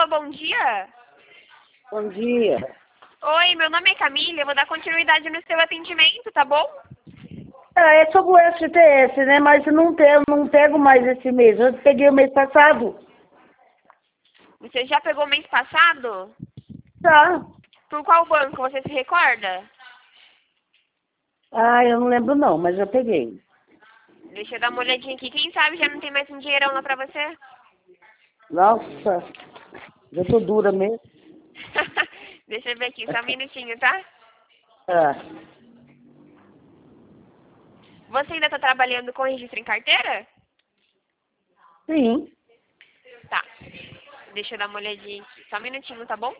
Alô, bom dia. Bom dia. Oi, meu nome é Camila, eu vou dar continuidade no seu atendimento, tá bom? É sobre o FTS, né? Mas eu não pego mais esse mês. Eu peguei o mês passado. Você já pegou mês passado? Tá. Por qual banco, você se recorda? Ah, eu não lembro não, mas eu peguei. Deixa eu dar uma olhadinha aqui. Quem sabe já não tem mais um dinheirão lá pra você? Nossa, eu tô dura mesmo. Deixa eu ver aqui, só um minutinho, tá? Ah, Você ainda tá trabalhando com registro em carteira? sim. Tá. Deixa eu dar uma olhadinha aqui. Só um minutinho, tá bom?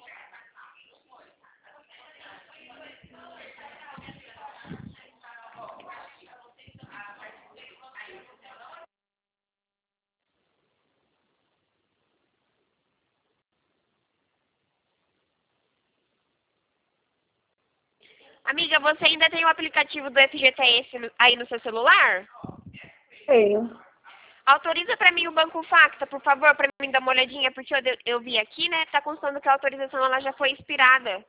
Amiga, você ainda tem o aplicativo do FGTS aí no seu celular? Tenho. Autoriza pra mim o Banco Facta, por favor, pra mim dar uma olhadinha, porque eu vi aqui, né, tá constando que a autorização ela já foi expirada.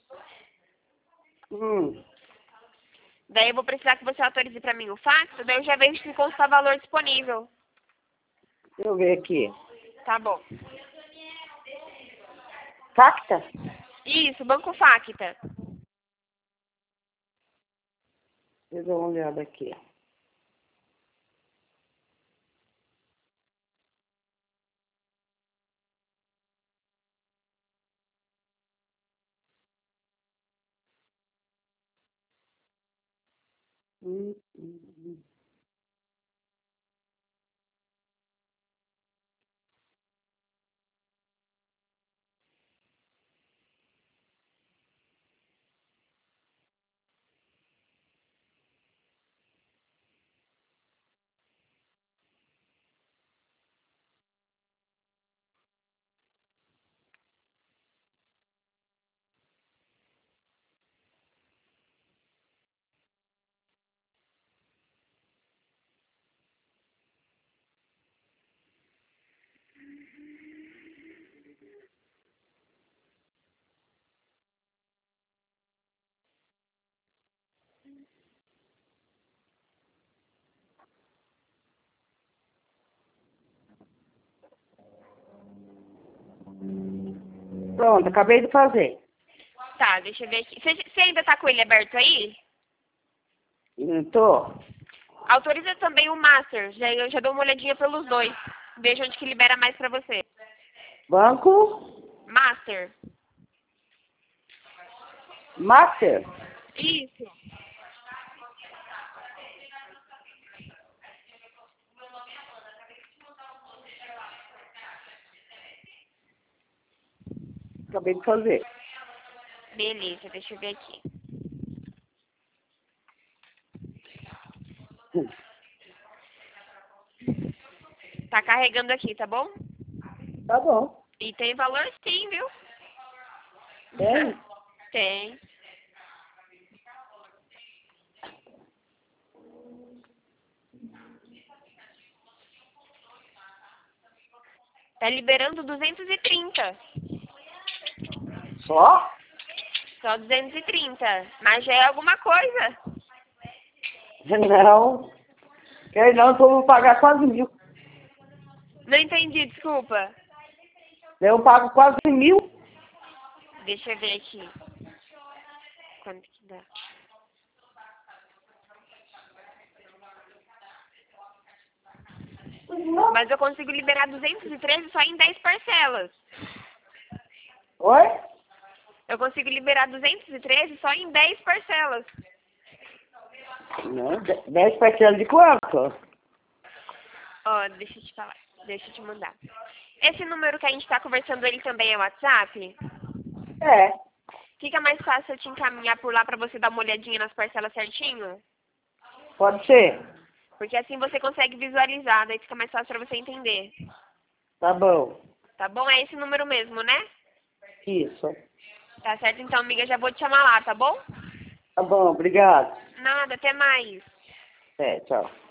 Hum, Daí eu vou precisar que você autorize pra mim o Facta, daí eu já vejo se consta valor disponível. deixa eu ver aqui. Tá bom. Facta? Isso, Banco Facta. Deixa eu dar uma olhada aqui. Hum. Pronto, acabei de fazer. Tá, deixa eu ver aqui. Você ainda tá com ele aberto aí? Tô. Autoriza também o Master, eu já dou uma olhadinha pelos dois. Veja onde que libera mais pra você. Banco Master. Master. Isso. Acabei de fazer. Beleza, deixa eu ver aqui. Hum, Tá carregando aqui, tá bom? Tá bom. E tem valor sim, viu? Tem? Tem. Tá liberando 230. Só? Só 230. Mas já é alguma coisa. Não. Quero não, então eu vou pagar quase 1.000. Não entendi, desculpa. Eu pago quase 1.000. Deixa eu ver aqui. Quanto que dá? Mas eu consigo liberar 213 só em 10 parcelas. Oi? Eu consigo liberar 213 só em 10 parcelas. Não, 10 parcelas de quanto? Ó, deixa eu te falar. Deixa eu te mandar. Esse número que a gente tá conversando, ele também é WhatsApp? É, Fica mais fácil eu te encaminhar por lá pra você dar uma olhadinha nas parcelas certinho? pode ser. Porque assim você consegue visualizar, daí fica mais fácil pra você entender. Tá bom. Tá bom? É esse número mesmo, né? Isso. Tá certo, então, amiga, já vou te chamar lá, tá bom? Tá bom, obrigado. Nada, até mais. É, tchau.